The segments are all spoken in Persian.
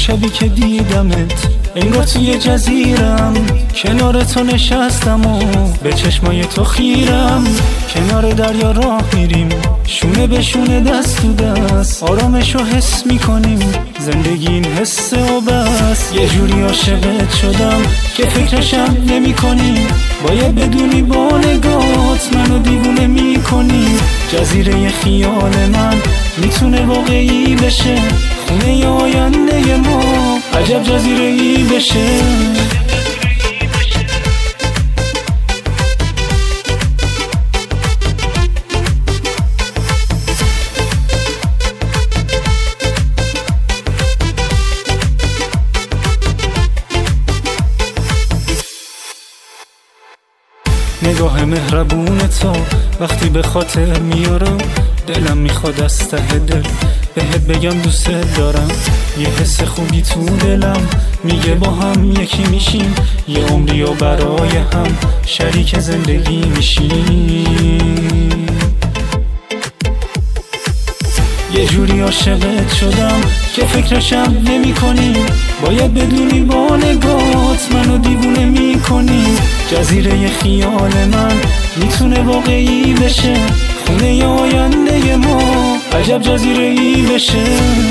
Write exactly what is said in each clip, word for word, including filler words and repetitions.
شبی که دیدمت انگار توی جزیرم، کنار تو نشستم و به چشمای تو خیرم. کنار دریا راه میریم، شونه به شونه دست تو دست، آرامشو حس میکنیم، زندگی این حسه و بس. یه جوری عاشقت شدم که فکرشم نمی کنی، باید بدونی با نگات منو دیوونه میکنی. جزیره خیال من میتونه واقعی بشه، خونه آینده ما عجب جزیره ای بشه. نگاه مهربون تو وقتی به خاطر میارم، دلم میخواد از ته دل بهت بگم دوست دارم. یه حس خوبی تو دلم میگه با هم یکی میشیم، یه عمری و برای هم شریک زندگی میشیم. یه جوری عاشقت شدم که فکرشم نمی کنی، باید بدونی با نگات منو دیوونه میکنی. جزیره خیال من میتونه واقعی بشه، خونه آینده ما عجب جزیره ای بشه.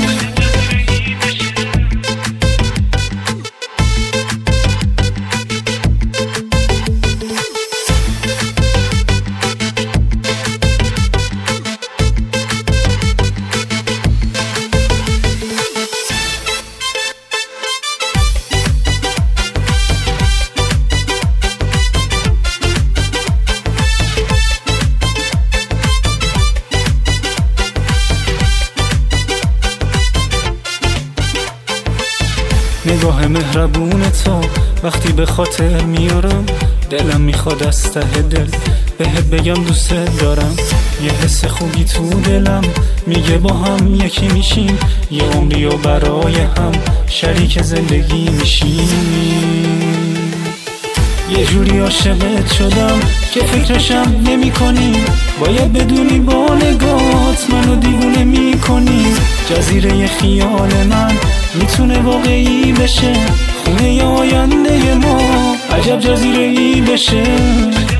نگاه مهربون تو وقتی به خاطر میارم، دلم میخواد از ته دل بهت بگم دوست دارم. یه حس خوبی تو دلم میگه با هم یکی میشیم، یه عمری و برای هم شریک زندگی میشیم. یه جوری عاشقت شدم که فکرشم نمی کنی، باید بدونی با نگات منو دیوونه میکنی. جزیره خیال من میتونه واقعی بشه، خونه آینده ما عجب جزیره ای بشه.